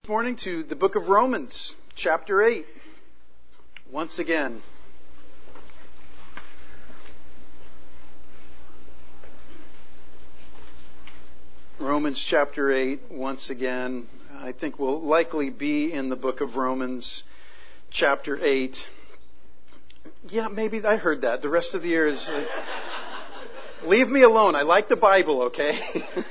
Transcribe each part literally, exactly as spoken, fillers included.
morning to the book of Romans, chapter eight. Once again. Romans chapter eight, once again. I think we'll likely be in the book of Romans, chapter eight. Yeah, maybe I heard that. The rest of the year is... Uh, leave me alone. I like the Bible, okay?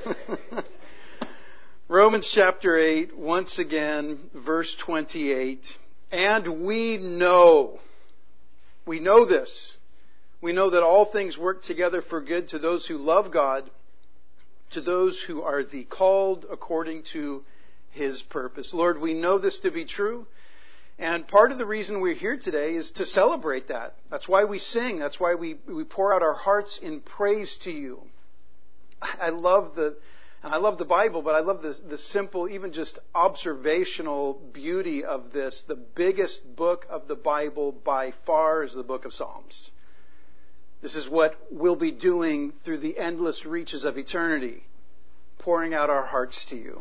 Romans chapter eight, once again, verse twenty-eight. And we know, we know this. We know that all things work together for good to those who love God, to those who are the called according to His purpose. Lord, we know this to be true. And part of the reason we're here today is to celebrate that. That's why we sing. That's why we, we pour out our hearts in praise to you. I love the, and I love the Bible, but I love the, the simple, even just observational beauty of this. The biggest book of the Bible by far is the book of Psalms. This is what we'll be doing through the endless reaches of eternity, pouring out our hearts to you.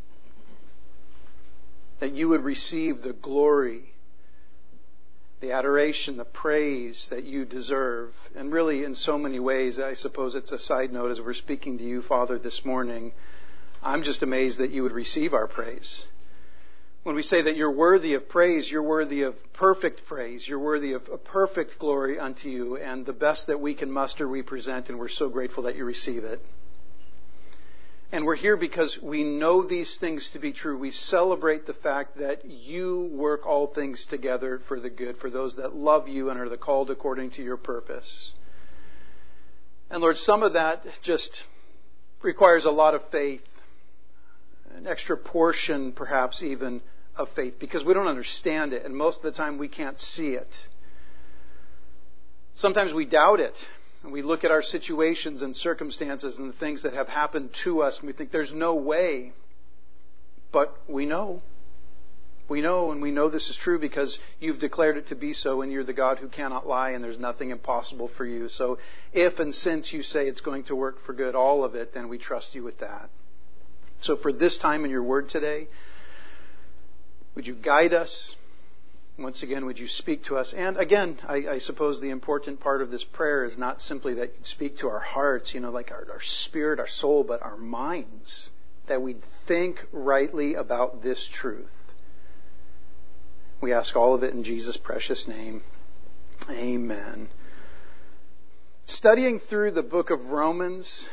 That you would receive the glory, the adoration, the praise that you deserve. And really, in so many ways, I suppose it's a side note as we're speaking to you, Father, this morning. I'm just amazed that you would receive our praise. When we say that you're worthy of praise, you're worthy of perfect praise. You're worthy of a perfect glory unto you. And the best that we can muster, we present. And we're so grateful that you receive it. And we're here because we know these things to be true. We celebrate the fact that you work all things together for the good, for those that love you and are the called according to your purpose. And Lord, some of that just requires a lot of faith, an extra portion perhaps even of faith, because we don't understand it, and most of the time we can't see it. Sometimes we doubt it. And we look at our situations and circumstances and the things that have happened to us, and we think there's no way. But we know. We know, and we know this is true because you've declared it to be so, and you're the God who cannot lie, and there's nothing impossible for you. So if and since you say it's going to work for good, all of it, then we trust you with that. So for this time in your word today, would you guide us? Once again, would you speak to us? And again, I, I suppose the important part of this prayer is not simply that you'd speak to our hearts, you know, like our, our spirit, our soul, but our minds. That we'd think rightly about this truth. We ask all of it in Jesus' precious name. Amen. Studying through the book of Romans,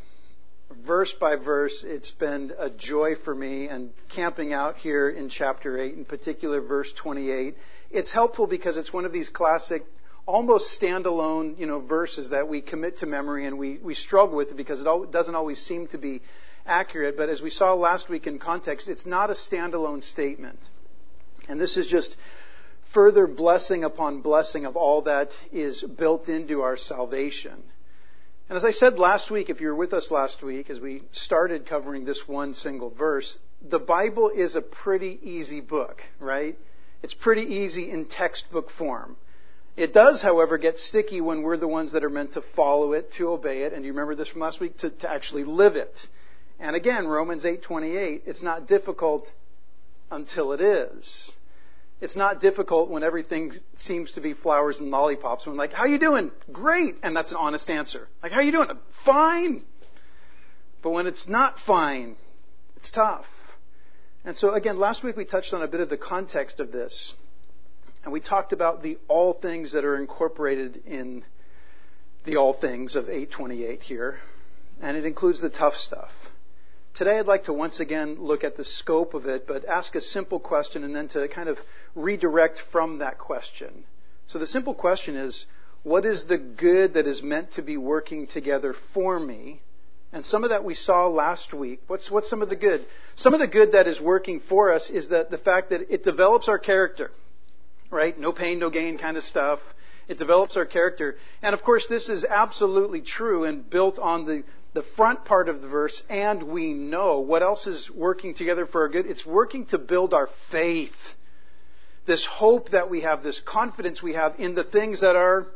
verse by verse, it's been a joy for me, and camping out here in chapter eight, in particular verse twenty-eight, it's helpful because it's one of these classic, almost standalone, you know, verses that we commit to memory and we, we struggle with it because it doesn't always seem to be accurate. But as we saw last week in context, it's not a standalone statement. And this is just further blessing upon blessing of all that is built into our salvation. And as I said last week, if you were with us last week, as we started covering this one single verse, the Bible is a pretty easy book, right? It's pretty easy in textbook form. It does, however, get sticky when we're the ones that are meant to follow it, to obey it, and you remember this from last week, to, to actually live it. And again, Romans eight twenty-eight, it's not difficult until it is. It's not difficult when everything seems to be flowers and lollipops. When like, how you doing? Great. And that's an honest answer. Like, how you doing? Fine. But when it's not fine, it's tough. And so again, last week we touched on a bit of the context of this. And we talked about the all things that are incorporated in the all things of eight twenty-eight here. And it includes the tough stuff. Today I'd like to once again look at the scope of it, but ask a simple question and then to kind of redirect from that question. So the simple question is, what is the good that is meant to be working together for me? And some of that we saw last week. What's, what's some of the good? Some of the good that is working for us is that the fact that it develops our character, right? No pain, no gain kind of stuff. It develops our character. And of course, this is absolutely true and built on the The front part of the verse, and we know. What else is working together for our good? It's working to build our faith. This hope that we have, this confidence we have in the things that are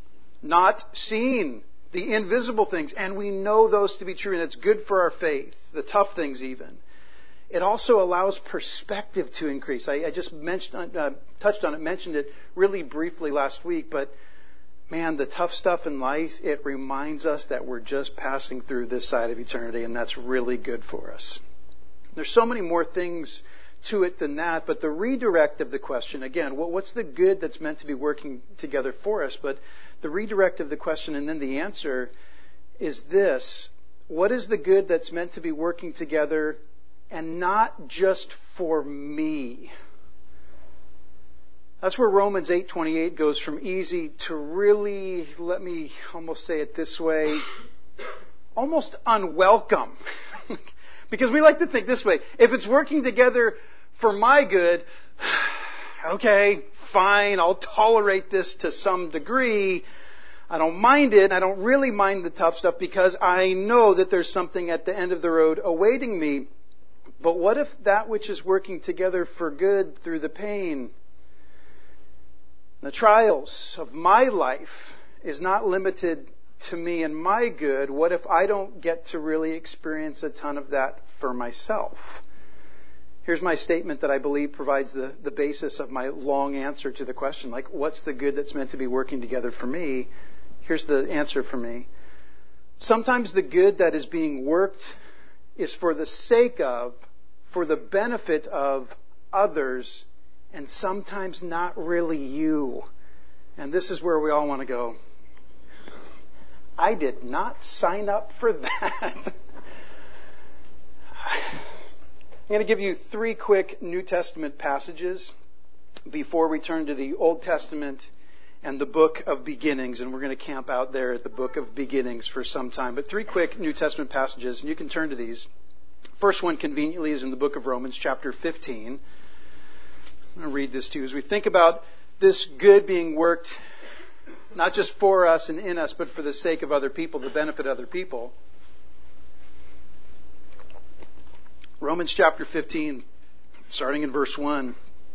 not seen, the invisible things. And we know those to be true, and it's good for our faith, the tough things even. it also allows perspective to increase. I, I just mentioned, uh, touched on it, mentioned it really briefly last week, but man, the tough stuff in life, it reminds us that we're just passing through this side of eternity, and that's really good for us. There's so many more things to it than that, but the redirect of the question, again, what's the good that's meant to be working together for us? But the redirect of the question and then the answer is this: what is the good that's meant to be working together and not just for me? That's where Romans eight twenty-eight goes from easy to really, let me almost say it this way, almost unwelcome. Because we like to think this way: if it's working together for my good, okay, fine, I'll tolerate this to some degree. I don't mind it. I don't really mind the tough stuff because I know that there's something at the end of the road awaiting me. But what if that which is working together for good through the pain, the trials of my life, is not limited to me and my good? What if I don't get to really experience a ton of that for myself? Here's my statement that I believe provides the, the basis of my long answer to the question, like, what's the good that's meant to be working together for me? Here's the answer for me. Sometimes the good that is being worked is for the sake of, for the benefit of others, and sometimes not really you. And this is where we all want to go, I did not sign up for that. I'm going to give you three quick New Testament passages before we turn to the Old Testament and the book of beginnings. And we're going to camp out there at the book of beginnings for some time. But three quick New Testament passages, and you can turn to these. First one, conveniently, is in the book of Romans, chapter fifteen. I'm going to read this to you. As we think about this good being worked not just for us and in us, but for the sake of other people, the benefit of other people. Romans chapter fifteen, starting in verse one.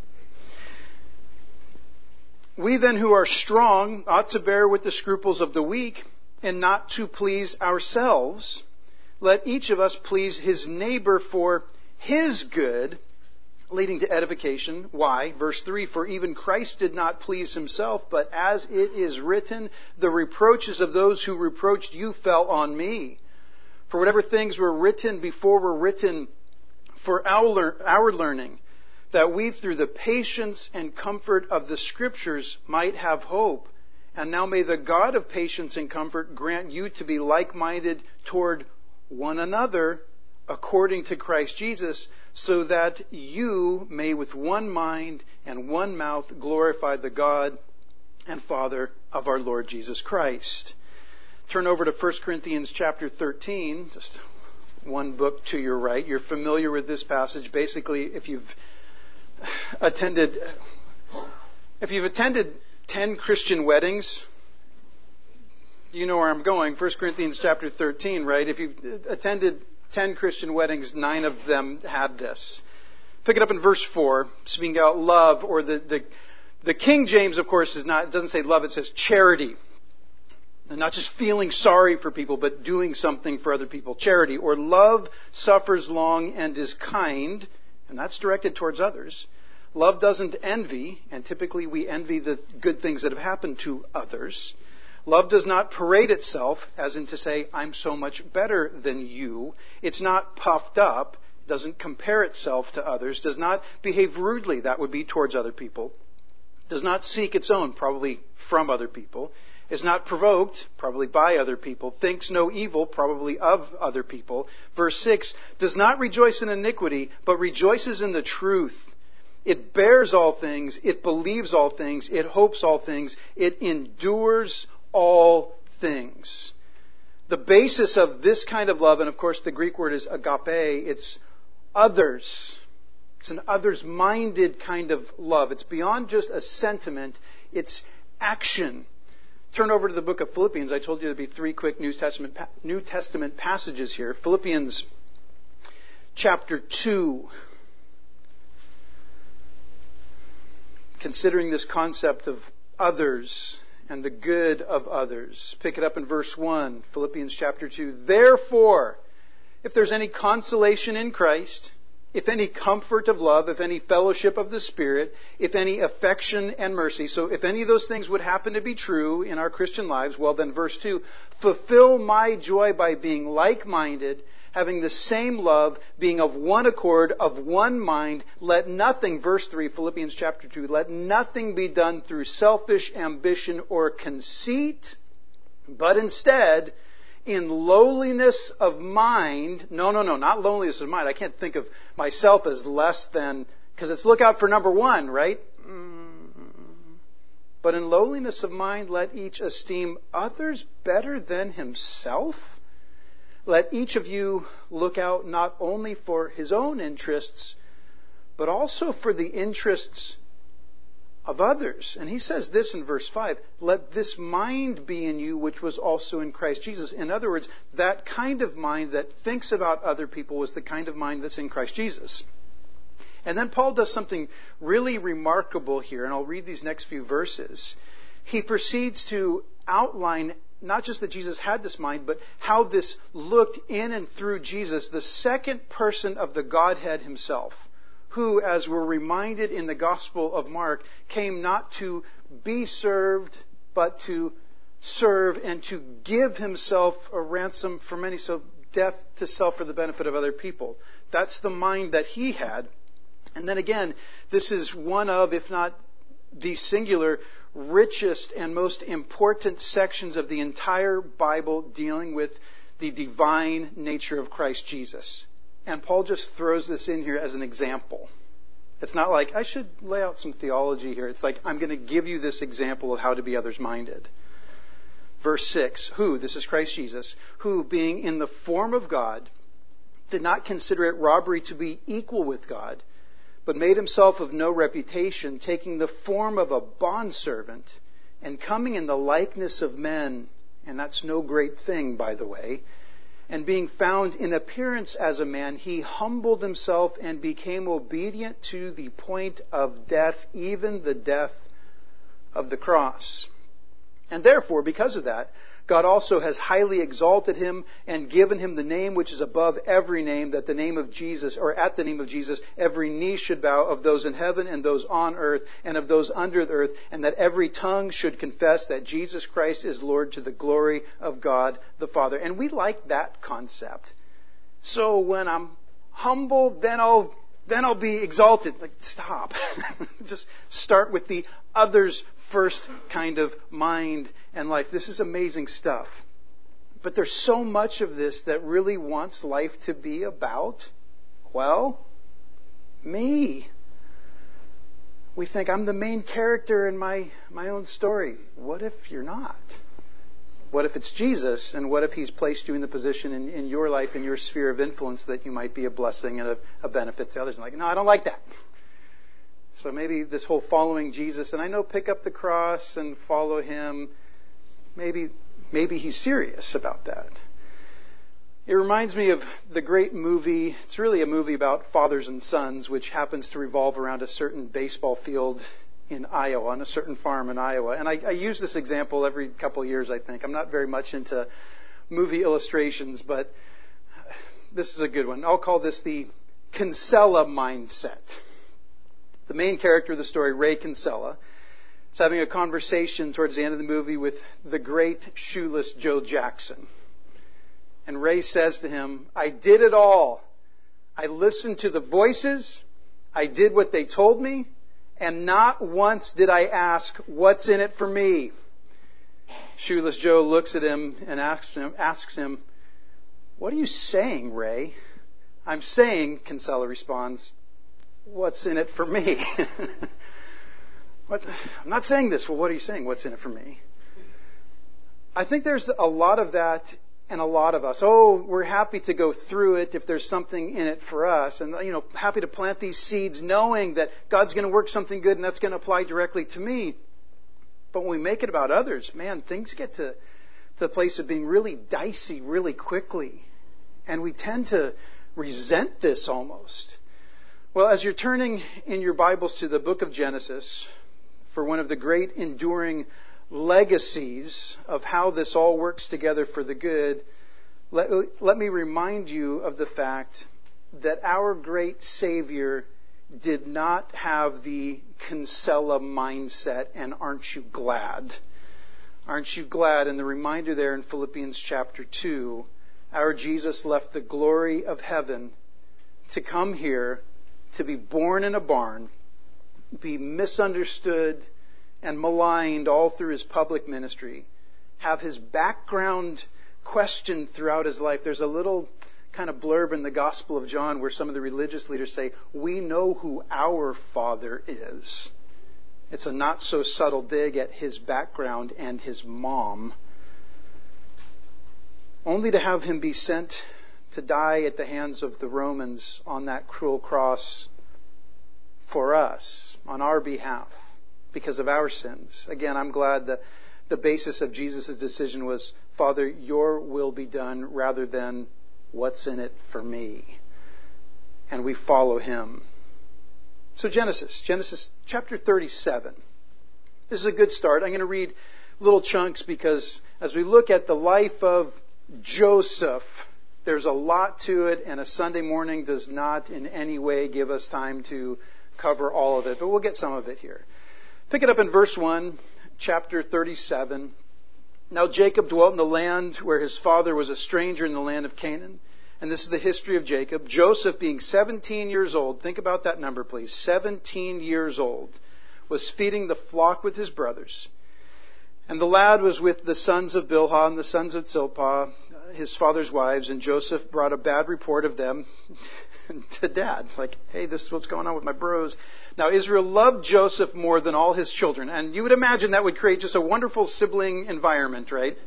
We then who are strong ought to bear with the scruples of the weak and not to please ourselves. Let each of us please his neighbor for his good, leading to edification. Why? Verse three, for even Christ did not please himself, but as it is written, the reproaches of those who reproached you fell on me. For whatever things were written before were written for our, our learning, that we through the patience and comfort of the Scriptures might have hope. And now may the God of patience and comfort grant you to be like-minded toward one another according to Christ Jesus, so that you may with one mind and one mouth glorify the God and Father of our Lord Jesus Christ. Turn over to First Corinthians chapter thirteen, just one book to your right. You're familiar with this passage. Basically, if you've attended if you've attended ten Christian weddings, you know where I'm going. First Corinthians chapter thirteen, right? If you've attended ten Christian weddings, nine of them had this. Pick it up in verse four, speaking about love, or the, the, the King James, of course, is not, it doesn't say love, it says charity. And not just feeling sorry for people, but doing something for other people. Charity, or love suffers long and is kind, and that's directed towards others. Love doesn't envy, and typically we envy the good things that have happened to others. Love does not parade itself, as in to say, I'm so much better than you. It's not puffed up, doesn't compare itself to others, does not behave rudely, that would be towards other people, does not seek its own, probably from other people, is not provoked, probably by other people, thinks no evil, probably of other people. Verse six, does not rejoice in iniquity, but rejoices in the truth. It bears all things, it believes all things, it hopes all things, it endures all things. The basis of this kind of love, and of course the Greek word is agape, it's others. It's an others-minded kind of love. It's beyond just a sentiment, it's action. Turn over to the book of Philippians. I told you there'd be three quick New Testament, New Testament passages here. Philippians chapter two. Considering this concept of others and the good of others. Pick it up in verse one, Philippians chapter two. Therefore, if there's any consolation in Christ, if any comfort of love, if any fellowship of the Spirit, if any affection and mercy. So if any of those things would happen to be true in our Christian lives, well then verse two, fulfill my joy by being like-minded, having the same love, being of one accord, of one mind. Let nothing, verse three, Philippians chapter two, let nothing be done through selfish ambition or conceit, but instead, in lowliness of mind, no, no, no, not lowliness of mind. I can't think of myself as less than, because it's look out for number one, right? But in lowliness of mind, let each esteem others better than himself. Let each of you look out not only for his own interests, but also for the interests of others. And he says this in verse five, let this mind be in you which was also in Christ Jesus. In other words, that kind of mind that thinks about other people was the kind of mind that's in Christ Jesus. And then Paul does something really remarkable here, and I'll read these next few verses. He proceeds to outline not just that Jesus had this mind, but how this looked in and through Jesus, the second person of the Godhead himself, who, as we're reminded in the Gospel of Mark, came not to be served, but to serve and to give himself a ransom for many, so death to self for the benefit of other people. That's the mind that he had. And then again, this is one of, if not the singular, richest and most important sections of the entire Bible dealing with the divine nature of Christ Jesus. And Paul just throws this in here as an example. It's not like, I should lay out some theology here. It's like, I'm going to give you this example of how to be others-minded. Verse six, who, this is Christ Jesus, who, being in the form of God, did not consider it robbery to be equal with God, but made himself of no reputation, taking the form of a bondservant, and coming in the likeness of men, and that's no great thing, by the way, and being found in appearance as a man, he humbled himself and became obedient to the point of death, even the death of the cross. And therefore, because of that, God also has highly exalted him and given him the name which is above every name, that the name of Jesus, or at the name of Jesus, every knee should bow, of those in heaven and those on earth and of those under the earth, and that every tongue should confess that Jesus Christ is Lord, to the glory of God the Father. And we like that concept. So when I'm humble, then I'll then I'll be exalted. Like, stop. Just start with the others first kind of mind and life. This is amazing stuff. But there's so much of this that really wants life to be about, well, me. We think I'm the main character in my, my own story. What if you're not? What if it's Jesus? And what if He's placed you in the position in, in your life, in your sphere of influence, that you might be a blessing and a, a benefit to others? And like, no, I don't like that. So maybe this whole following Jesus, and I know pick up the cross and follow Him, maybe maybe He's serious about that. It reminds me of the great movie, it's really a movie about fathers and sons, which happens to revolve around a certain baseball field in Iowa, on a certain farm in Iowa. And I, I use this example every couple of years, I think. I'm not very much into movie illustrations, but this is a good one. I'll call this the Kinsella mindset. The main character of the story, Ray Kinsella, is having a conversation towards the end of the movie with the great shoeless Joe Jackson. And Ray says to him, I did it all. I listened to the voices. I did what they told me. And not once did I ask, what's in it for me? Shoeless Joe looks at him and asks him, asks him, what are you saying, Ray? I'm saying, Kinsella responds, what's in it for me? What? I'm not saying this. Well, what are you saying? What's in it for me? I think there's a lot of that in a lot of us. Oh, we're happy to go through it if there's something in it for us. And, you know, happy to plant these seeds knowing that God's going to work something good and that's going to apply directly to me. But when we make it about others, man, things get to, to the place of being really dicey really quickly. And we tend to resent this almost. Well, as you're turning in your Bibles to the book of Genesis for one of the great enduring legacies of how this all works together for the good, let, let me remind you of the fact that our great Savior did not have the Kinsella mindset, and aren't you glad? Aren't you glad? And the reminder there in Philippians chapter two, our Jesus left the glory of heaven to come here, to be born in a barn, be misunderstood and maligned all through his public ministry, have his background questioned throughout his life. There's a little kind of blurb in the Gospel of John where some of the religious leaders say, we know who our Father is. It's a not so subtle dig at his background and his mom. Only to have him be sent to die at the hands of the Romans on that cruel cross for us, on our behalf, because of our sins. Again, I'm glad that the basis of Jesus' decision was, Father, your will be done rather than what's in it for me. And we follow him. So Genesis, Genesis chapter thirty-seven. This is a good start. I'm going to read little chunks because as we look at the life of Joseph, there's a lot to it, and a Sunday morning does not in any way give us time to cover all of it, but we'll get some of it here. Pick it up in verse one, chapter thirty-seven. Now Jacob dwelt in the land where his father was a stranger in the land of Canaan. And this is the history of Jacob. Joseph, being seventeen years old, think about that number please, seventeen years old, was feeding the flock with his brothers. And the lad was with the sons of Bilhah and the sons of Zilpah, his father's wives, and Joseph brought a bad report of them to dad. Like, hey, this is what's going on with my bros. Now, Israel loved Joseph more than all his children. And you would imagine that would create just a wonderful sibling environment, right?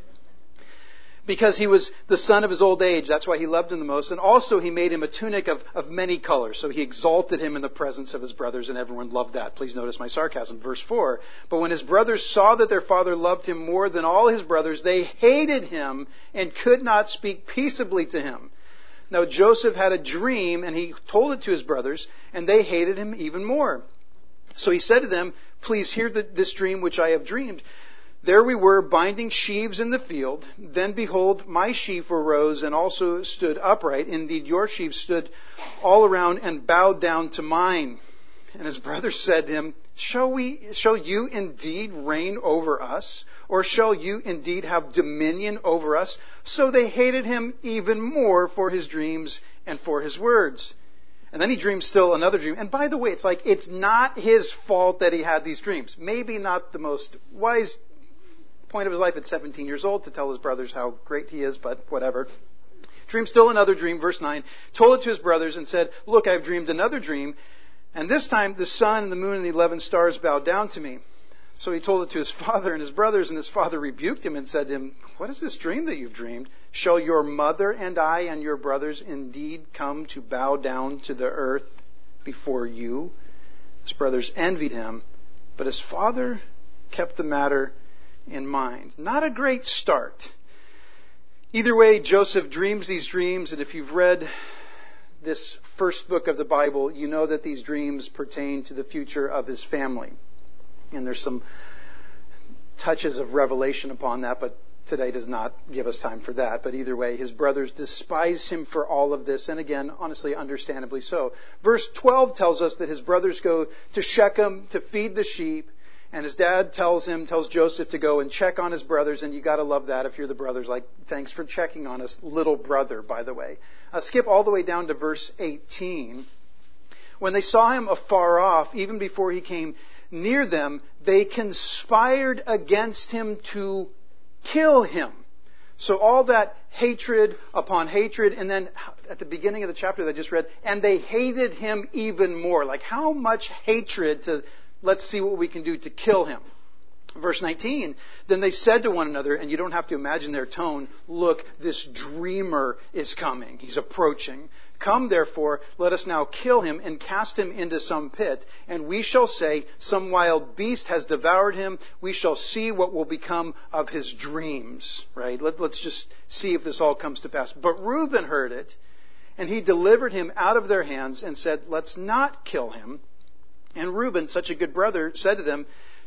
Because he was the son of his old age. That's why he loved him the most. And also he made him a tunic of, of many colors. So he exalted him in the presence of his brothers, and everyone loved that. Please notice my sarcasm. Verse four. But when his brothers saw that their father loved him more than all his brothers, they hated him and could not speak peaceably to him. Now Joseph had a dream, and he told it to his brothers, and they hated him even more. So he said to them, please hear the, this dream which I have dreamed. There we were, binding sheaves in the field. Then behold, my sheaf arose and also stood upright. Indeed, your sheaves stood all around and bowed down to mine. And his brothers said to him, Shall we, shall you indeed reign over us? Or shall you indeed have dominion over us? So they hated him even more for his dreams and for his words. And then he dreamed still another dream. And by the way, it's like, it's not his fault that he had these dreams. Maybe not the most wise point of his life at seventeen years old to tell his brothers how great he is, but whatever. Dreamed still another dream, verse nine. Told it to his brothers and said, Look, I've dreamed another dream. And this time the sun and the moon and the eleven stars bowed down to me. So he told it to his father and his brothers, and his father rebuked him and said to him, What is this dream that you've dreamed? Shall your mother and I and your brothers indeed come to bow down to the earth before you? His brothers envied him, but his father kept the matter in mind. Not a great start. Either way, Joseph dreams these dreams, and if you've read this first book of the Bible, you know that these dreams pertain to the future of his family. And there's some touches of revelation upon that, but today does not give us time for that. But either way, his brothers despise him for all of this, and again, honestly, understandably so. Verse twelve tells us that his brothers go to Shechem to feed the sheep, and his dad tells him, tells Joseph to go and check on his brothers, and you got to love that if you're the brothers. Like, thanks for checking on us, little brother, by the way. Uh, skip all the way down to verse eighteen. When they saw him afar off, even before he came near them, they conspired against him to kill him. So all that hatred upon hatred, and then at the beginning of the chapter that I just read, and they hated him even more. Like, how much hatred to... Let's see what we can do to kill him. Verse nineteen, then they said to one another, and you don't have to imagine their tone, Look, this dreamer is coming. He's approaching. Come, therefore, let us now kill him and cast him into some pit. And we shall say, some wild beast has devoured him. We shall see what will become of his dreams. Right? Let, let's just see if this all comes to pass. But Reuben heard it, and he delivered him out of their hands and said, Let's not kill him. And Reuben, such a good brother, said to them,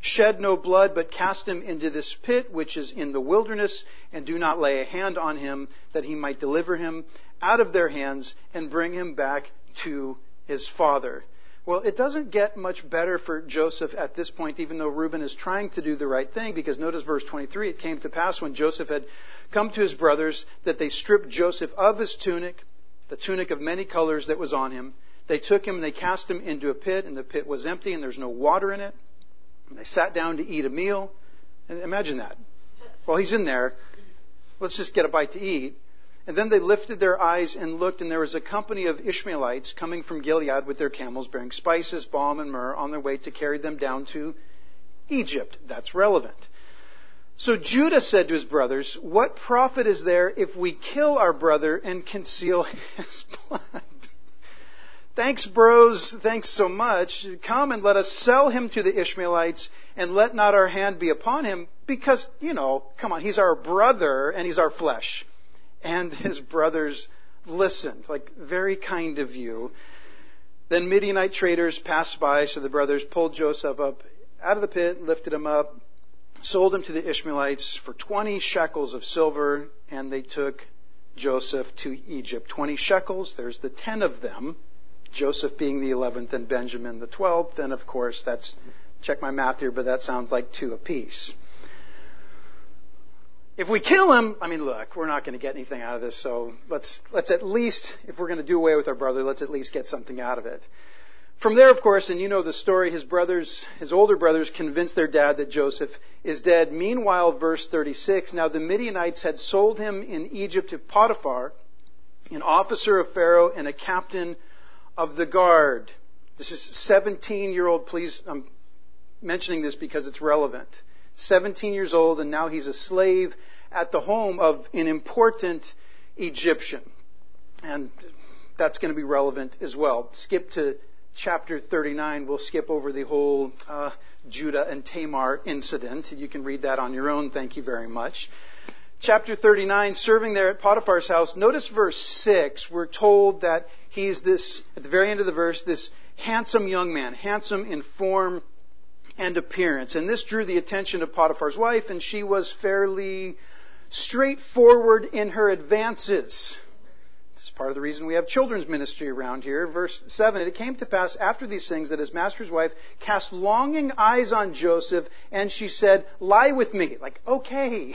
Shed no blood, but cast him into this pit which is in the wilderness, and do not lay a hand on him, that he might deliver him out of their hands and bring him back to his father. Well, it doesn't get much better for Joseph at this point, even though Reuben is trying to do the right thing, because notice verse twenty-three, it came to pass when Joseph had come to his brothers that they stripped Joseph of his tunic, the tunic of many colors that was on him. They took him and they cast him into a pit, and the pit was empty and there's no water in it. And they sat down to eat a meal. And imagine that. Well, he's in there. Let's just get a bite to eat. And then they lifted their eyes and looked, and there was a company of Ishmaelites coming from Gilead with their camels, bearing spices, balm, and myrrh on their way to carry them down to Egypt. That's relevant. So Judah said to his brothers, "What profit is there if we kill our brother and conceal his blood? Thanks, bros. Thanks so much. Come and let us sell him to the Ishmaelites, and let not our hand be upon him, because, you know, come on, he's our brother and he's our flesh." And his brothers listened, like, very kind of you. Then Midianite traders passed by, so the brothers pulled Joseph up out of the pit, lifted him up, sold him to the Ishmaelites for twenty shekels of silver, and they took Joseph to Egypt. twenty shekels, there's the ten of them, Joseph being the eleventh and Benjamin the twelfth, and of course that's, check my math here, but that sounds like two apiece. If we kill him, I mean, look, we're not going to get anything out of this, so let's let's at least, if we're going to do away with our brother, let's at least get something out of it. From there, of course, and you know the story, his brothers, his older brothers convinced their dad that Joseph is dead. Meanwhile, verse thirty-six, now the Midianites had sold him in Egypt to Potiphar, an officer of Pharaoh and a captain of the guard. This is seventeen-year-old, please, I'm mentioning this because it's relevant. seventeen years old, and now he's a slave at the home of an important Egyptian. And that's going to be relevant as well. Skip to chapter thirty-nine. We'll skip over the whole uh, Judah and Tamar incident. You can read that on your own. Thank you very much. Chapter thirty-nine, serving there at Potiphar's house. Notice verse six. We're told that he's this, at the very end of the verse, this handsome young man, handsome in form and appearance. And this drew the attention of Potiphar's wife, and she was fairly straightforward in her advances. This is part of the reason we have children's ministry around here. Verse seven, it came to pass after these things that his master's wife cast longing eyes on Joseph, and she said, "Lie with me." Like, okay.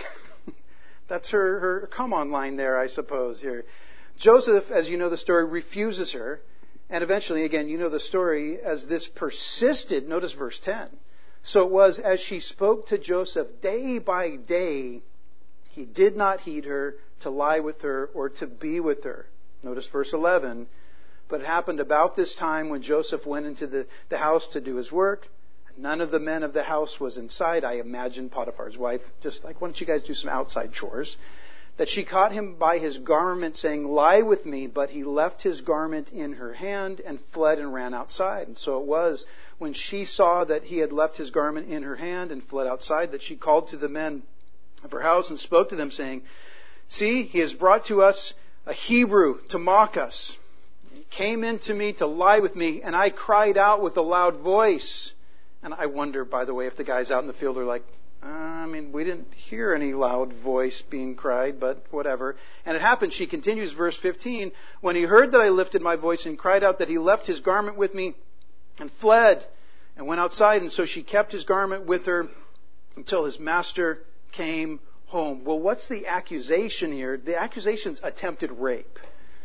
That's her, her come-on line there, I suppose, here. Joseph, as you know the story, refuses her. And eventually, again, you know the story, as this persisted, notice verse ten. So it was, as she spoke to Joseph day by day, he did not heed her to lie with her or to be with her. Notice verse eleven. But it happened about this time when Joseph went into the, the house to do his work. None of the men of the house was inside. I imagine Potiphar's wife, just like, why don't you guys do some outside chores? That she caught him by his garment, saying, "Lie with me." But he left his garment in her hand and fled and ran outside. And so it was, when she saw that he had left his garment in her hand and fled outside, that she called to the men of her house and spoke to them, saying, "See, he has brought to us a Hebrew to mock us. He came in to me to lie with me, and I cried out with a loud voice." And I wonder, by the way, if the guys out in the field are like, uh, I mean, we didn't hear any loud voice being cried, but whatever. And it happened, she continues, verse fifteen, when he heard that I lifted my voice and cried out, that he left his garment with me and fled and went outside. And so she kept his garment with her until his master came home. Well, what's the accusation here? The accusation's attempted rape.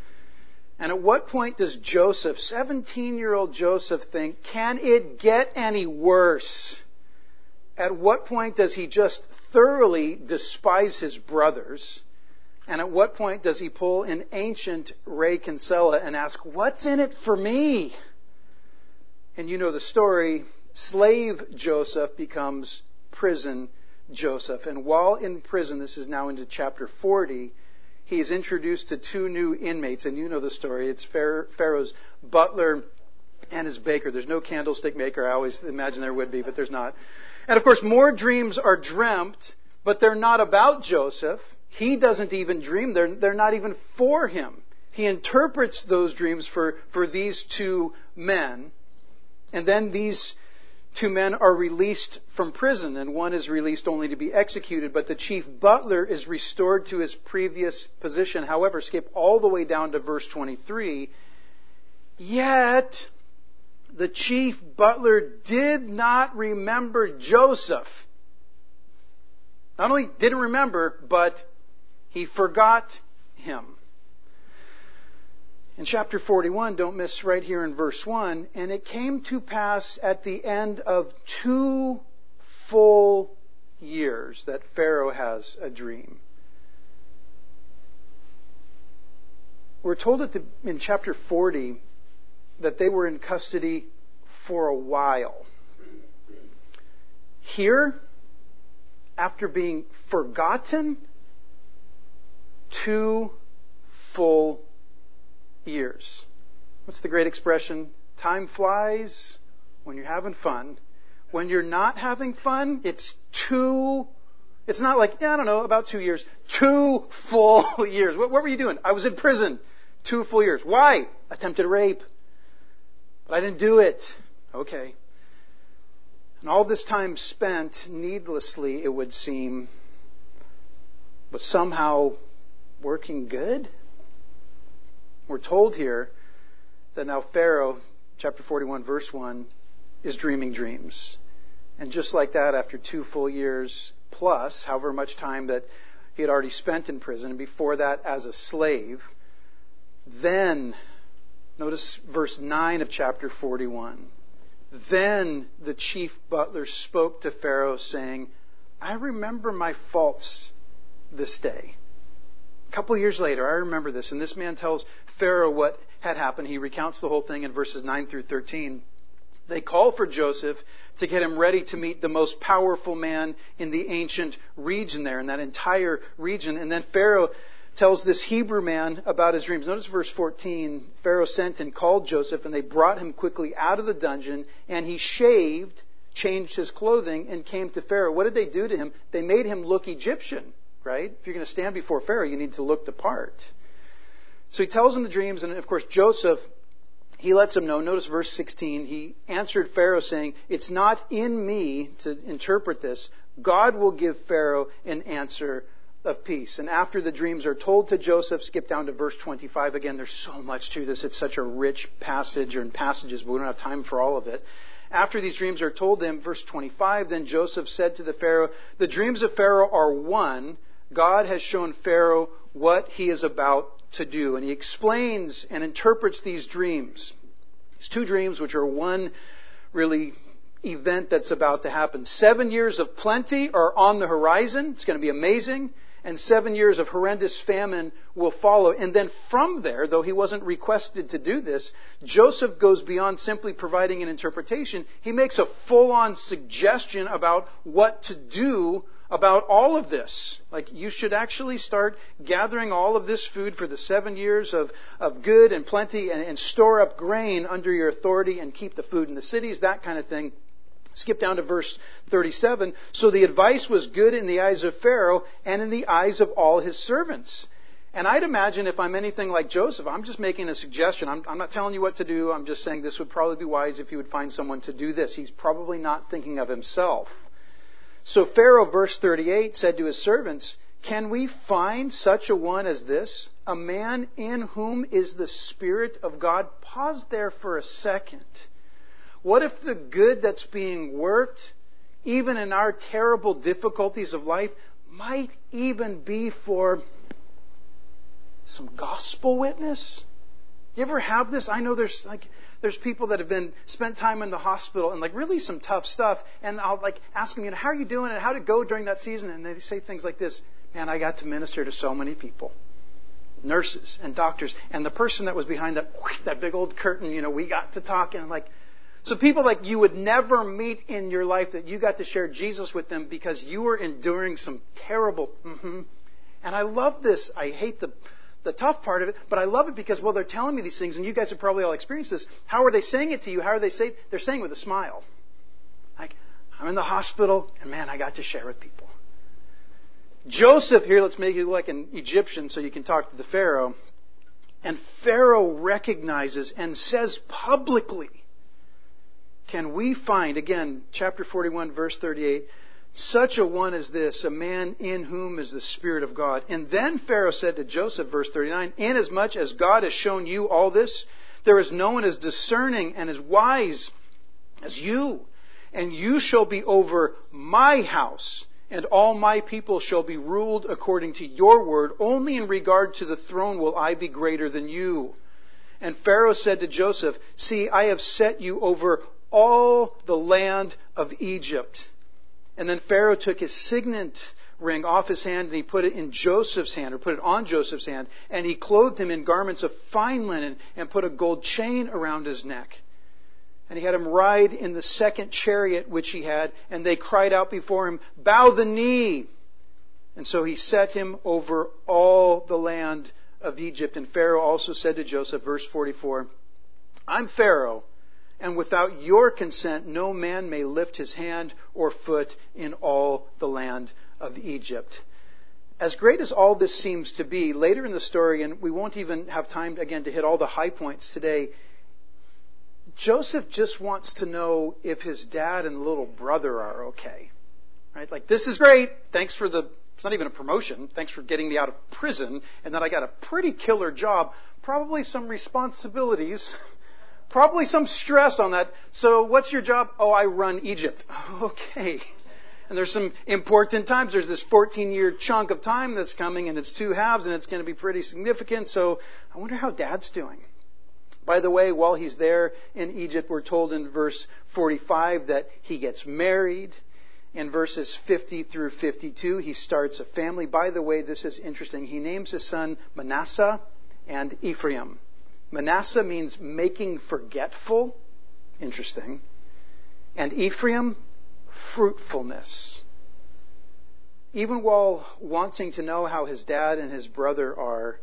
And at what point does Joseph, seventeen-year-old Joseph, think, can it get any worse? At what point does he just thoroughly despise his brothers? And at what point does he pull an ancient Ray Kinsella and ask, what's in it for me? And you know the story. Slave Joseph becomes prison Joseph. And while in prison, this is now into chapter forty, he is introduced to two new inmates, and you know the story. It's Pharaoh's butler and his baker. There's no candlestick maker. I always imagine there would be, but there's not. And of course, more dreams are dreamt, but they're not about Joseph. He doesn't even dream. They're, they're not even for him. He interprets those dreams for, for these two men. And then these Two men are released from prison, and one is released only to be executed, but the chief butler is restored to his previous position. However, skip all the way down to verse twenty-three. Yet, the chief butler did not remember Joseph. Not only didn't remember, but he forgot him. In chapter forty-one, don't miss right here in verse one, and it came to pass at the end of two full years that Pharaoh has a dream. We're told at the, in chapter forty that they were in custody for a while. Here, after being forgotten, two full years. What's the great expression? Time flies when you're having fun. When you're not having fun, it's two, it's not like, yeah, I don't know, about two years. Two full years. What, what were you doing? I was in prison. Two full years. Why? Attempted rape. But I didn't do it. Okay. And all this time spent needlessly, it would seem, was somehow working good. We're told here that now Pharaoh, chapter forty-one, verse one, is dreaming dreams. And just like that, after two full years plus, however much time that he had already spent in prison, and before that as a slave, then, notice verse nine of chapter forty-one, then the chief butler spoke to Pharaoh, saying, I remember my faults this day. A couple of years later, I remember this, and this man tells Pharaoh what had happened. He recounts the whole thing in verses nine through thirteen. They call for Joseph to get him ready to meet the most powerful man in the ancient region there, in that entire region. And then Pharaoh tells this Hebrew man about his dreams. Notice verse fourteen. Pharaoh sent and called Joseph, and they brought him quickly out of the dungeon, and he shaved, changed his clothing, and came to Pharaoh. What did they do to him? They made him look Egyptian. Right? If you're going to stand before Pharaoh, you need to look the part. So he tells him the dreams, and of course Joseph, he lets him know. Notice verse sixteen. He answered Pharaoh saying, it's not in me to interpret this. God will give Pharaoh an answer of peace. And after the dreams are told to Joseph, skip down to verse twenty-five. Again, there's so much to this. It's such a rich passage, or in passages, but we don't have time for all of it. After these dreams are told him, verse twenty-five, then Joseph said to the Pharaoh, the dreams of Pharaoh are one. God has shown Pharaoh what he is about to do. And he explains and interprets these dreams. These two dreams, which are one really event that's about to happen. Seven years of plenty are on the horizon. It's going to be amazing. And seven years of horrendous famine will follow. And then from there, though he wasn't requested to do this, Joseph goes beyond simply providing an interpretation. He makes a full-on suggestion about what to do about all of this. Like, you should actually start gathering all of this food for the seven years of, of good and plenty, and, and store up grain under your authority and keep the food in the cities, that kind of thing. Skip down to verse thirty-seven. So the advice was good in the eyes of Pharaoh and in the eyes of all his servants. And I'd imagine if I'm anything like Joseph, I'm just making a suggestion. I'm, I'm not telling you what to do. I'm just saying this would probably be wise if you would find someone to do this. He's probably not thinking of himself. So Pharaoh, verse thirty-eight, said to his servants, can we find such a one as this, a man in whom is the Spirit of God? Pause there for a second. What if the good that's being worked, even in our terrible difficulties of life, might even be for some gospel witness? You ever have this? I know there's like there's people that have been spent time in the hospital and like really some tough stuff, and I'll like ask them, you know, how are you doing and how did it go during that season? And they say things like this, man, I got to minister to so many people. Nurses and doctors, and the person that was behind that that big old curtain, you know, we got to talk, and like, so people like you would never meet in your life that you got to share Jesus with them because you were enduring some terrible, mm-hmm. And I love this. I hate the the tough part of it, but I love it because, well, they're telling me these things, and you guys have probably all experienced this. How are they saying it to you? How are they saying? They're saying it with a smile. Like, I'm in the hospital, and man, I got to share with people. Joseph here, let's make it like an Egyptian so you can talk to the Pharaoh. And Pharaoh recognizes and says publicly, can we find, again, chapter forty-one, verse thirty-eight, such a one as this, a man in whom is the Spirit of God. And then Pharaoh said to Joseph, verse thirty-nine, inasmuch as God has shown you all this, there is no one as discerning and as wise as you. And you shall be over my house, and all my people shall be ruled according to your word. Only in regard to the throne will I be greater than you. And Pharaoh said to Joseph, see, I have set you over all the land of Egypt. And then Pharaoh took his signet ring off his hand and he put it in Joseph's hand, or put it on Joseph's hand, and he clothed him in garments of fine linen and put a gold chain around his neck. And he had him ride in the second chariot which he had, and they cried out before him, bow the knee. And so he set him over all the land of Egypt. And Pharaoh also said to Joseph, verse forty-four, I'm Pharaoh, and without your consent no man may lift his hand or foot in all the land of Egypt. As great as all this seems to be, later in the story, and we won't even have time again to hit all the high points today, Joseph just wants to know if his dad and little brother are okay. Right? Like, this is great. Thanks for the, it's not even a promotion. Thanks for getting me out of prison. And then I got a pretty killer job. Probably some responsibilities. Probably some stress on that. So what's your job? Oh, I run Egypt. Okay. And there's some important times. There's this fourteen-year chunk of time that's coming, and it's two halves, and it's going to be pretty significant. So I wonder how Dad's doing. By the way, while he's there in Egypt, we're told in verse forty-five that he gets married. In verses fifty through fifty-two, he starts a family. By the way, this is interesting. He names his son Manasseh and Ephraim. Manasseh means making forgetful. Interesting. And Ephraim, fruitfulness. Even while wanting to know how his dad and his brother are,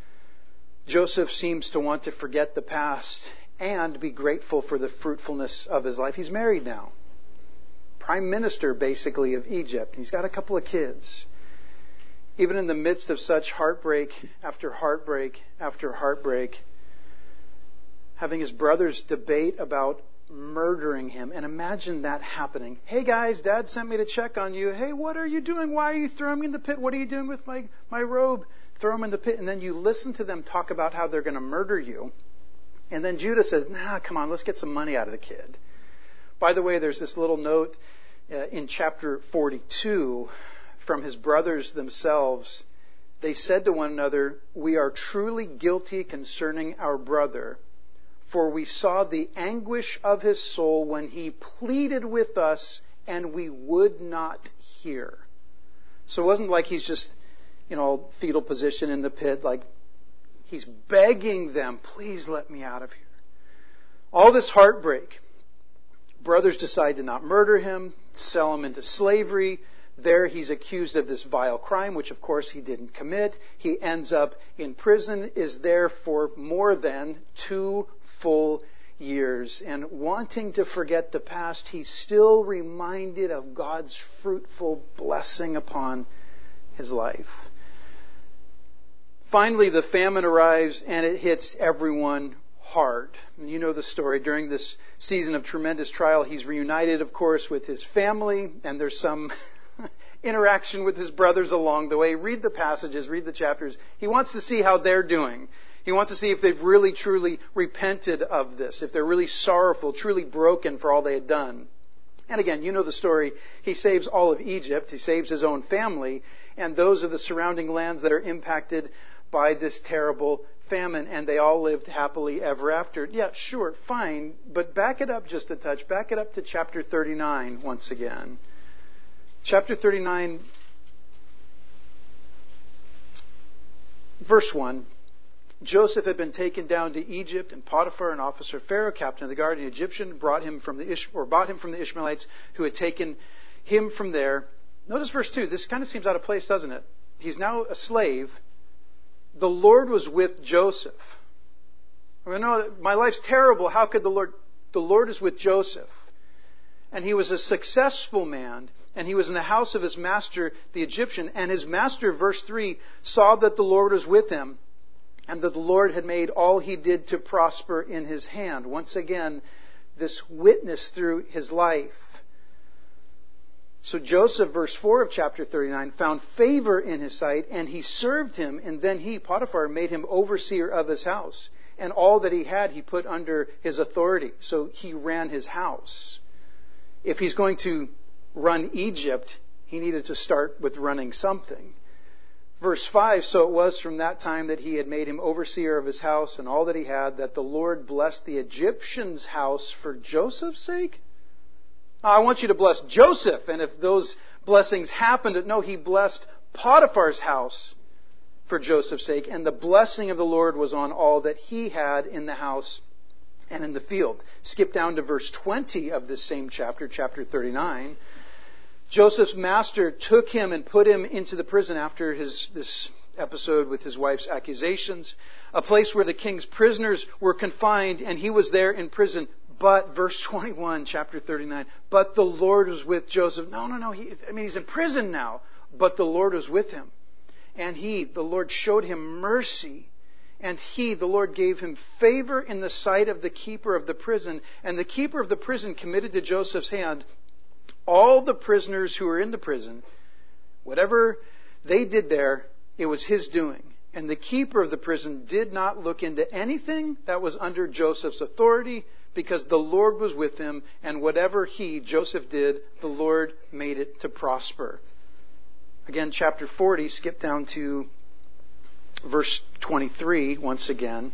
Joseph seems to want to forget the past and be grateful for the fruitfulness of his life. He's married now. Prime minister, basically, of Egypt. He's got a couple of kids. Even in the midst of such heartbreak after heartbreak after heartbreak, having his brothers debate about murdering him. And imagine that happening. Hey guys, Dad sent me to check on you. Hey, what are you doing? Why are you throwing me in the pit? What are you doing with my, my robe? Throw him in the pit. And then you listen to them talk about how they're going to murder you. And then Judah says, nah, come on, let's get some money out of the kid. By the way, there's this little note uh, in chapter forty-two from his brothers themselves. They said to one another, we are truly guilty concerning our brother, for we saw the anguish of his soul when he pleaded with us, and we would not hear. So it wasn't like he's just, you know, fetal position in the pit. Like, he's begging them, please let me out of here. All this heartbreak. Brothers decide to not murder him, sell him into slavery. There he's accused of this vile crime, which of course he didn't commit. He ends up in prison, is there for more than two full years. And wanting to forget the past, he's still reminded of God's fruitful blessing upon his life. Finally, the famine arrives and it hits everyone hard. And you know the story. During this season of tremendous trial, he's reunited, of course, with his family, and there's some interaction with his brothers along the way. Read the passages, read the chapters. He wants to see how they're doing. He wants to see if they've really, truly repented of this, if they're really sorrowful, truly broken for all they had done. And again, you know the story. He saves all of Egypt. He saves his own family. And those are the surrounding lands that are impacted by this terrible famine. And they all lived happily ever after. Yeah, sure, fine. But back it up just a touch. Back it up to chapter thirty-nine once again. Chapter thirty-nine, verse one. Joseph had been taken down to Egypt, and Potiphar, an officer of Pharaoh, captain of the guard, an Egyptian, brought him from the Ish- or bought him from the Ishmaelites who had taken him from there. Notice verse two. This kind of seems out of place, doesn't it? He's now a slave. The Lord was with Joseph. I know my life's terrible. How could the Lord? The Lord is with Joseph. And he was a successful man, and he was in the house of his master, the Egyptian. And his master, verse three, saw that the Lord was with him, and that the Lord had made all he did to prosper in his hand. Once again, this witness through his life. So Joseph, verse four of chapter thirty-nine, found favor in his sight, and he served him, and then he, Potiphar, made him overseer of his house. And all that he had, he put under his authority. So he ran his house. If he's going to run Egypt, he needed to start with running something. Verse five, so it was from that time that he had made him overseer of his house and all that he had, that the Lord blessed the Egyptian's house for Joseph's sake. Now, I want you to bless Joseph, and if those blessings happened, no, he blessed Potiphar's house for Joseph's sake, and the blessing of the Lord was on all that he had in the house and in the field. Skip down to verse twenty of this same chapter, chapter thirty-nine. Joseph's master took him and put him into the prison after his this episode with his wife's accusations, a place where the king's prisoners were confined, and he was there in prison. But, verse twenty-one, chapter thirty-nine, but the Lord was with Joseph. No, no, no, he, I mean, he's in prison now, but the Lord was with him. And he, the Lord, showed him mercy. And he, the Lord, gave him favor in the sight of the keeper of the prison. And the keeper of the prison committed to Joseph's hand all the prisoners who were in the prison. Whatever they did there, it was his doing. And the keeper of the prison did not look into anything that was under Joseph's authority, because the Lord was with him, and whatever he, Joseph, did, the Lord made it to prosper. Again, chapter forty, skip down to verse twenty-three once again.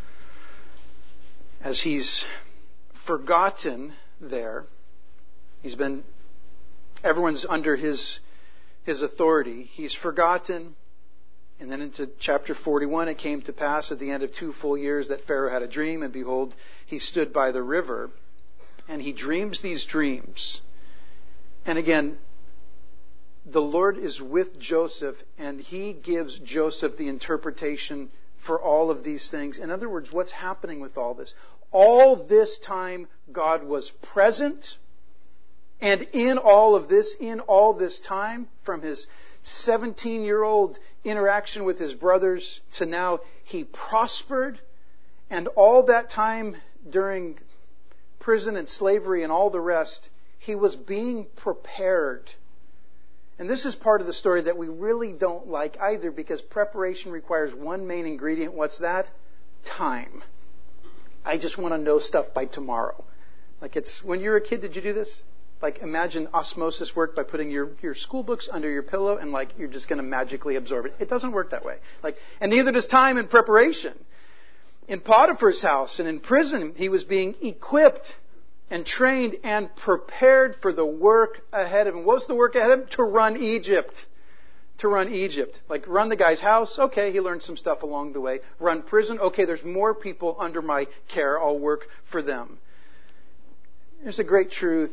As he's forgotten there, he's been, everyone's under his, his authority. He's forgotten. And then into chapter forty-one, it came to pass at the end of two full years that Pharaoh had a dream, and behold, he stood by the river, and he dreams these dreams. And again, the Lord is with Joseph, and he gives Joseph the interpretation for all of these things. In other words, what's happening with all this? All this time, God was present, and in all of this, in all this time, from his seventeen-year-old interaction with his brothers to now, he prospered. And all that time during prison and slavery and all the rest, he was being prepared. And this is part of the story that we really don't like either, because preparation requires one main ingredient. What's that? Time. I just want to know stuff by tomorrow. Like it's, when you were a kid, did you do this? Like, imagine osmosis work by putting your, your school books under your pillow and like you're just going to magically absorb it. It doesn't work that way. Like, and neither does time and preparation. In Potiphar's house and in prison, he was being equipped and trained and prepared for the work ahead of him. What's the work ahead of him? To run Egypt. To run Egypt. Like, run the guy's house. Okay, he learned some stuff along the way. Run prison. Okay, there's more people under my care. I'll work for them. There's a great truth.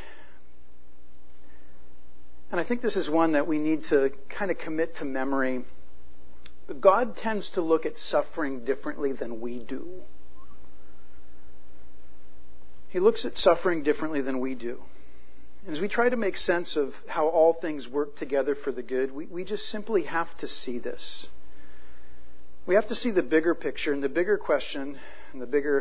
And I think this is one that we need to kind of commit to memory. God tends to look at suffering differently than we do. He looks at suffering differently than we do. And as we try to make sense of how all things work together for the good, we, we just simply have to see this. We have to see the bigger picture, and the bigger question and the bigger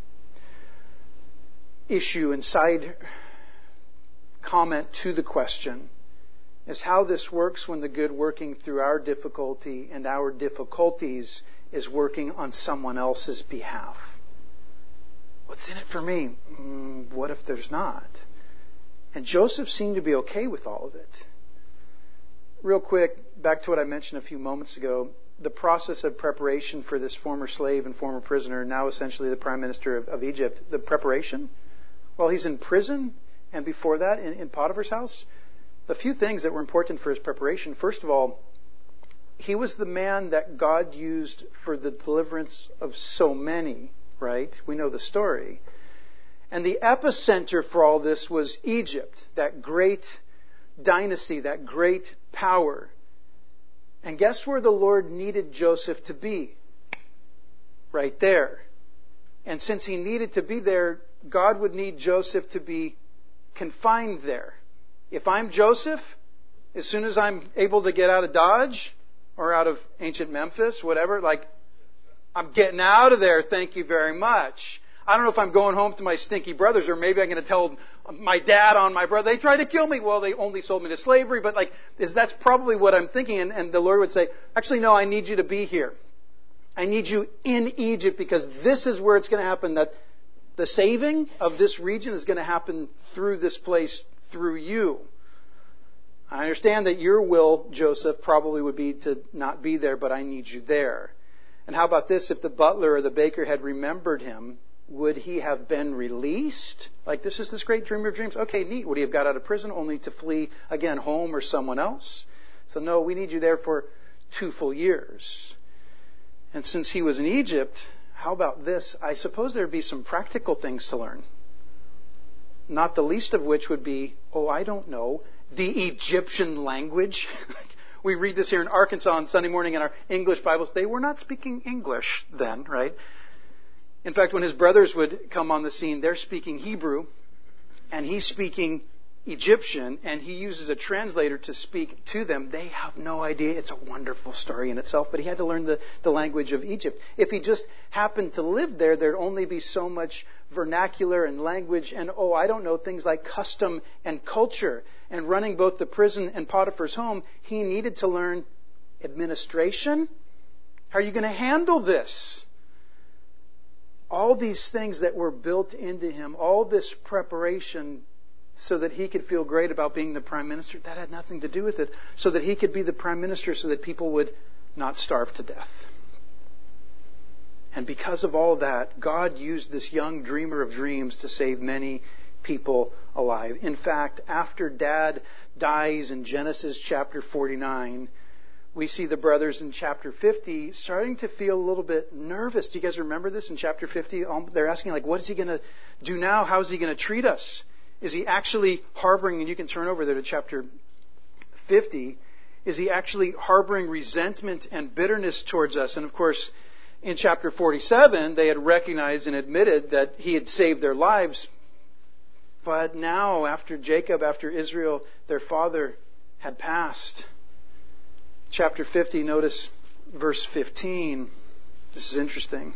issue and side comment to the question is how this works when the good working through our difficulty and our difficulties is working on someone else's behalf. What's in it for me? Mm, what if there's not? And Joseph seemed to be okay with all of it. Real quick, back to what I mentioned a few moments ago, the process of preparation for this former slave and former prisoner, now essentially the prime minister of, of Egypt, the preparation, while he's in prison and before that in, in Potiphar's house, a few things that were important for his preparation. First of all, he was the man that God used for the deliverance of so many, right? We know the story. And the epicenter for all this was Egypt, that great dynasty, that great power. And guess where the Lord needed Joseph to be? Right there. And since he needed to be there, God would need Joseph to be confined there. If I'm Joseph, as soon as I'm able to get out of Dodge or out of ancient Memphis, whatever, like, I'm getting out of there, thank you very much. I don't know if I'm going home to my stinky brothers, or maybe I'm going to tell my dad on my brother, they tried to kill me. Well, they only sold me to slavery. But like, is that's probably what I'm thinking. And, and the Lord would say, actually, no, I need you to be here. I need you in Egypt, because this is where it's going to happen. That the saving of this region is going to happen through this place, through you. I understand that your will, Joseph, probably would be to not be there, but I need you there. And how about this? If the butler or the baker had remembered him, would he have been released? Like, this is this great dreamer of dreams. Okay, neat. Would he have got out of prison only to flee again home or someone else? So no, we need you there for two full years. And since he was in Egypt, how about this? I suppose there would be some practical things to learn. Not the least of which would be, oh, I don't know, the Egyptian language. We read this here in Arkansas on Sunday morning in our English Bibles. They were not speaking English then, right? In fact, when his brothers would come on the scene, they're speaking Hebrew, and he's speaking Egyptian, and he uses a translator to speak to them. They have no idea. It's a wonderful story in itself, but he had to learn the, the language of Egypt. If he just happened to live there, there'd only be so much vernacular and language and, oh, I don't know, things like custom and culture. And running both the prison and Potiphar's home, he needed to learn administration. How are you going to handle this? All these things that were built into him, all this preparation so that he could feel great about being the prime minister, that had nothing to do with it. So that he could be the prime minister so that people would not starve to death. And because of all that, God used this young dreamer of dreams to save many people alive. In fact, after Dad dies in Genesis chapter forty-nine, we see the brothers in chapter fifty starting to feel a little bit nervous. Do you guys remember this in chapter fifty? They're asking, like, what is he going to do now? How is he going to treat us? Is he actually harboring, and you can turn over there to chapter fifty, is he actually harboring resentment and bitterness towards us? And of course, in chapter forty-seven, they had recognized and admitted that he had saved their lives. But now, after Jacob, after Israel, their father had passed. Chapter fifty, notice verse fifteen. This is interesting.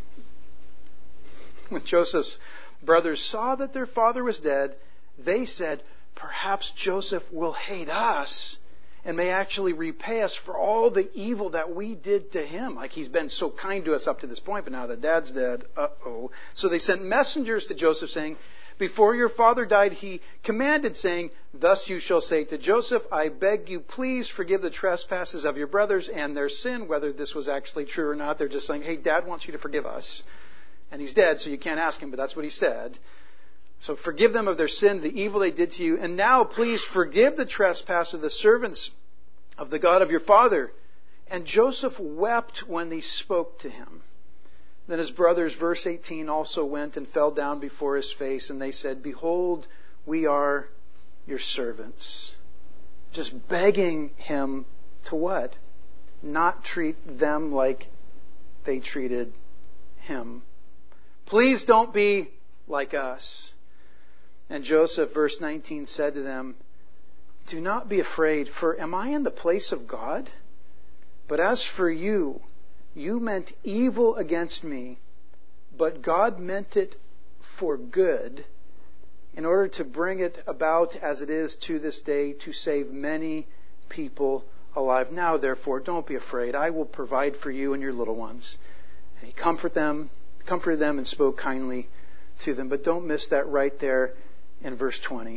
When Joseph's brothers saw that their father was dead, they said, perhaps Joseph will hate us and may actually repay us for all the evil that we did to him. Like, he's been so kind to us up to this point, but now that Dad's dead, uh-oh. So they sent messengers to Joseph saying, before your father died, he commanded, saying, thus you shall say to Joseph, I beg you, please forgive the trespasses of your brothers and their sin. Whether this was actually true or not, they're just saying, hey, Dad wants you to forgive us. And he's dead, so you can't ask him, but that's what he said. So forgive them of their sin, the evil they did to you. And now please forgive the trespass of the servants of the God of your father. And Joseph wept when they spoke to him. Then his brothers, verse eighteen, also went and fell down before his face. And they said, behold, we are your servants. Just begging him to what? Not treat them like they treated him. Please don't be like us. And Joseph, verse nineteen, said to them, do not be afraid, for am I in the place of God? But as for you, you meant evil against me, but God meant it for good, in order to bring it about as it is to this day, to save many people alive. Now, therefore, don't be afraid. I will provide for you and your little ones. And he comforted them, comforted them and spoke kindly to them. But don't miss that right there in verse twenty.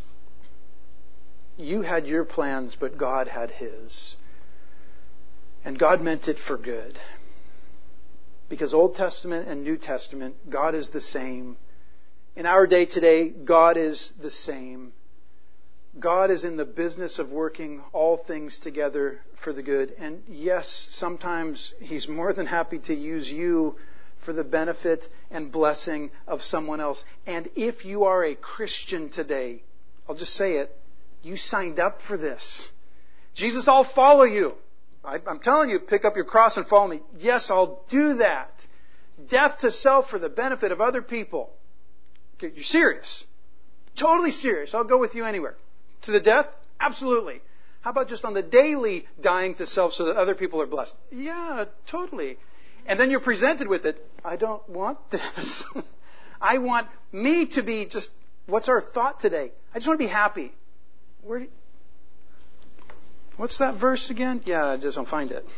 You had your plans, but God had His. And God meant it for good. Because Old Testament and New Testament, God is the same. In our day today, God is the same. God is in the business of working all things together for the good. And yes, sometimes He's more than happy to use you for the benefit and blessing of someone else. And if you are a Christian today, I'll just say it, you signed up for this. Jesus, I'll follow you. I, I'm telling you, pick up your cross and follow me. Yes, I'll do that. Death to self for the benefit of other people. Okay, you're serious. Totally serious. I'll go with you anywhere. To the death? Absolutely. How about just on the daily dying to self so that other people are blessed? Yeah, totally. And then you're presented with it. I don't want this. I want me to be just, what's our thought today? I just want to be happy. Where do, what's that verse again? Yeah, I just don't find it.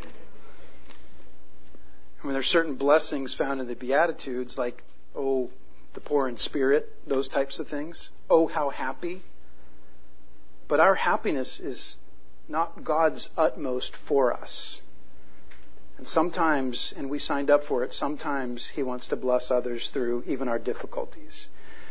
I mean, there's certain blessings found in the Beatitudes, like, oh, the poor in spirit, those types of things. Oh, how happy. But our happiness is not God's utmost for us. And sometimes, and we signed up for it, sometimes He wants to bless others through even our difficulties.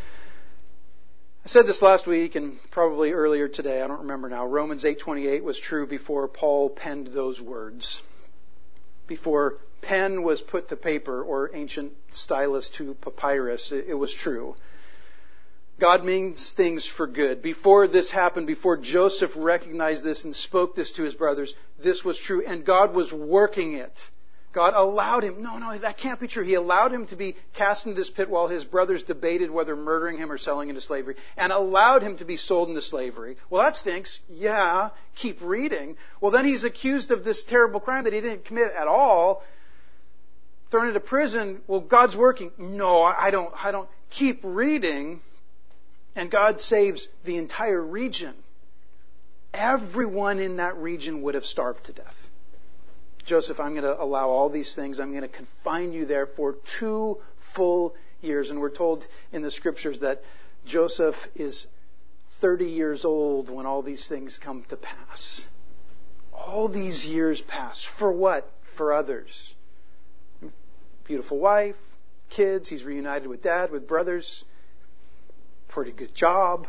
I said this last week and probably earlier today, I don't remember now. Romans eight twenty-eight was true before Paul penned those words. Before pen was put to paper, or ancient stylus to papyrus, it, it was true. God means things for good. Before this happened, before Joseph recognized this and spoke this to his brothers, this was true. And God was working it. God allowed him. No, no, that can't be true. He allowed him to be cast into this pit while his brothers debated whether murdering him or selling into slavery. And allowed him to be sold into slavery. Well, that stinks. Yeah. Keep reading. Well, then he's accused of this terrible crime that he didn't commit at all. Thrown into prison. Well, God's working. No, I don't, I don't. Keep reading. And God saves the entire region. Everyone in that region would have starved to death. Joseph, I'm going to allow all these things. I'm going to confine you there for two full years. And we're told in the Scriptures that Joseph is thirty years old when all these things come to pass. All these years pass. For what? For others. Beautiful wife, kids. He's reunited with dad, with brothers. Pretty good job.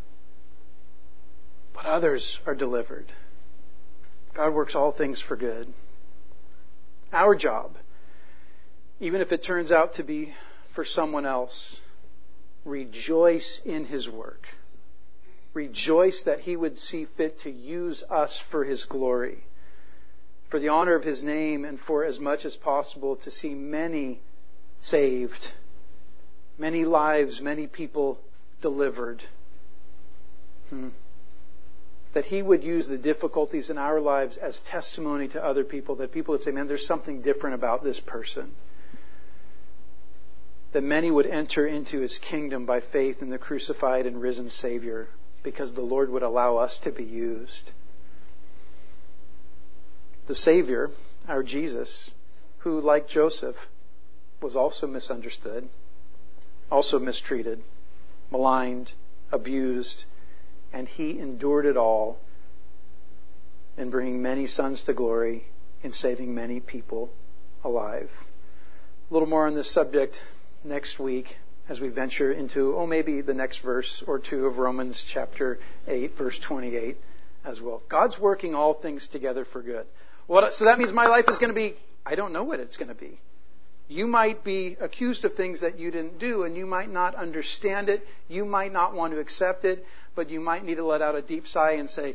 But others are delivered. God works all things for good. Our job, even if it turns out to be for someone else, rejoice in His work. Rejoice that He would see fit to use us for His glory, for the honor of His name, and for as much as possible to see many saved, many lives, many people delivered. Hmm. That He would use the difficulties in our lives as testimony to other people, that people would say, man, there's something different about this person. That many would enter into His kingdom by faith in the crucified and risen Savior, because the Lord would allow us to be used. The Savior, our Jesus, who, like Joseph, was also misunderstood, also mistreated, maligned, abused, and He endured it all in bringing many sons to glory, in saving many people alive. A little more on this subject next week as we venture into, oh, maybe the next verse or two of Romans chapter eight, verse twenty-eight as well. God's working all things together for good. What, so that means my life is going to be, I don't know what it's going to be. You might be accused of things that you didn't do, and you might not understand it. You might not want to accept it, but you might need to let out a deep sigh and say,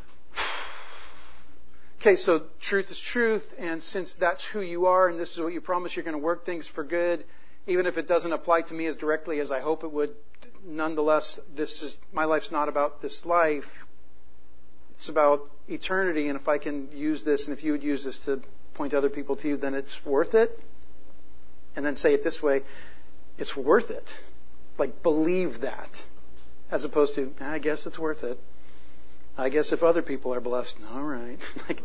okay, so truth is truth, and since that's who you are and this is what you promise, you're going to work things for good, even if it doesn't apply to me as directly as I hope it would. Nonetheless, this is my life's not about this life. It's about eternity, and if I can use this, and if you would use this to point other people to you, then it's worth it. And then say it this way, it's worth it. Like, believe that. As opposed to, I guess it's worth it. I guess if other people are blessed, all right. Like,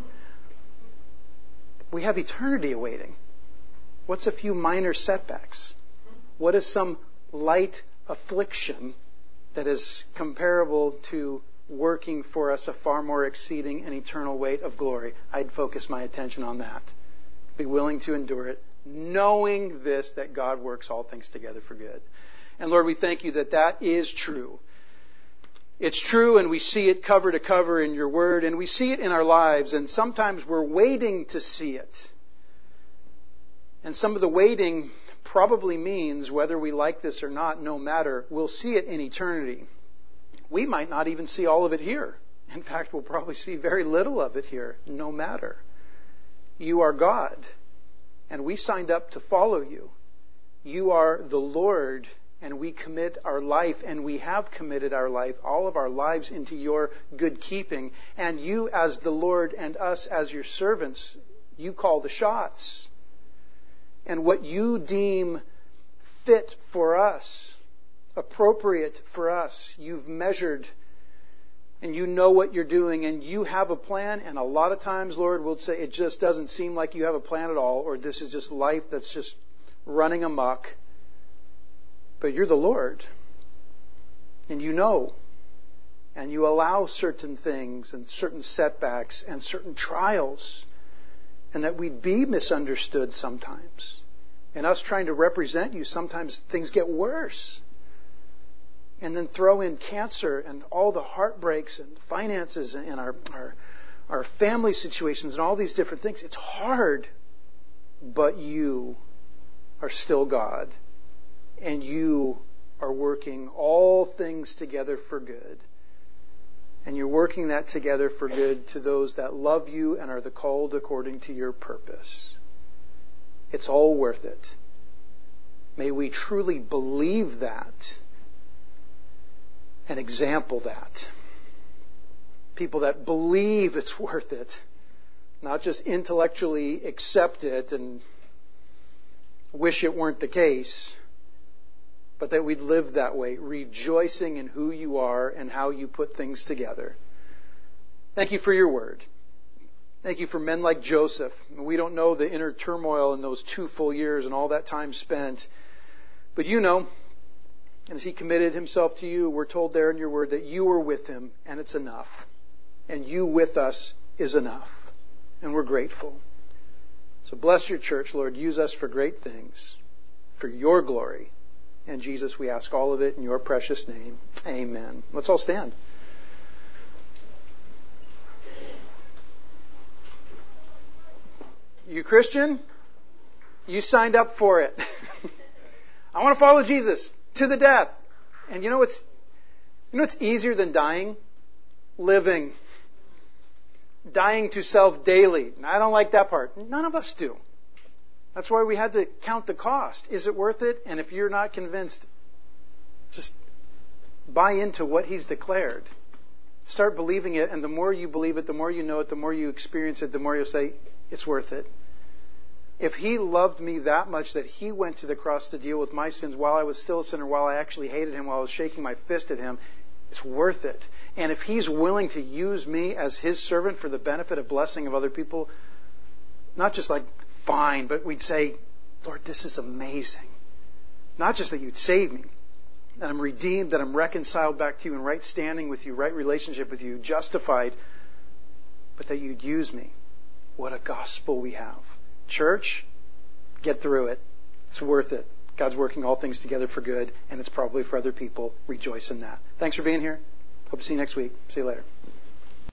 we have eternity awaiting. What's a few minor setbacks? What is some light affliction that is comparable to working for us a far more exceeding and eternal weight of glory? I'd focus my attention on that. Be willing to endure it, knowing this, that God works all things together for good. And Lord, we thank you that that is true. It's true, and we see it cover to cover in your word, and we see it in our lives, and sometimes we're waiting to see it. And some of the waiting probably means, whether we like this or not, no matter, we'll see it in eternity. We might not even see all of it here. In fact, we'll probably see very little of it here, no matter. You are God. And we signed up to follow you. You are the Lord, and we commit our life, and we have committed our life, all of our lives, into your good keeping. And you as the Lord and us as your servants, you call the shots. And what you deem fit for us, appropriate for us. You've measured and you know what you're doing and you have a plan. And a lot of times, Lord, we'll say it just doesn't seem like you have a plan at all, or this is just life that's just running amok. But you're the Lord. And you know. And you allow certain things and certain setbacks and certain trials. And that we'd be misunderstood sometimes. And us trying to represent you, sometimes things get worse. And then throw in cancer and all the heartbreaks and finances and our, our, our family situations and all these different things. It's hard. But you are still God. And you are working all things together for good. And you're working that together for good to those that love you and are the called according to your purpose. It's all worth it. May we truly believe that and example that. People that believe it's worth it, not just intellectually accept it and wish it weren't the case, but that we'd live that way, rejoicing in who you are and how you put things together. Thank you for your word. Thank you for men like Joseph. We don't know the inner turmoil in those two full years and all that time spent. But you know, and as he committed himself to you, we're told there in your word that you were with him and it's enough. And you with us is enough. And we're grateful. So bless your church, Lord. Use us for great things, for your glory. And Jesus, we ask all of it in your precious name. Amen. Let's all stand. You Christian? You signed up for it. I want to follow Jesus to the death. And you know what's you know what's easier than dying? Living. Dying to self daily. And I don't like that part. None of us do. That's why we had to count the cost. Is it worth it? And if you're not convinced, just buy into what He's declared. Start believing it, and the more you believe it, the more you know it, the more you experience it, the more you'll say, it's worth it. If He loved me that much that He went to the cross to deal with my sins while I was still a sinner, while I actually hated Him, while I was shaking my fist at Him, it's worth it. And if He's willing to use me as His servant for the benefit and blessing of other people, not just like, fine, but we'd say, Lord, this is amazing. Not just that you'd save me, that I'm redeemed, that I'm reconciled back to you in right standing with you, right relationship with you, justified, but that you'd use me. What a gospel we have. Church, get through it. It's worth it. God's working all things together for good, and it's probably for other people. Rejoice in that. Thanks for being here. Hope to see you next week. See you later.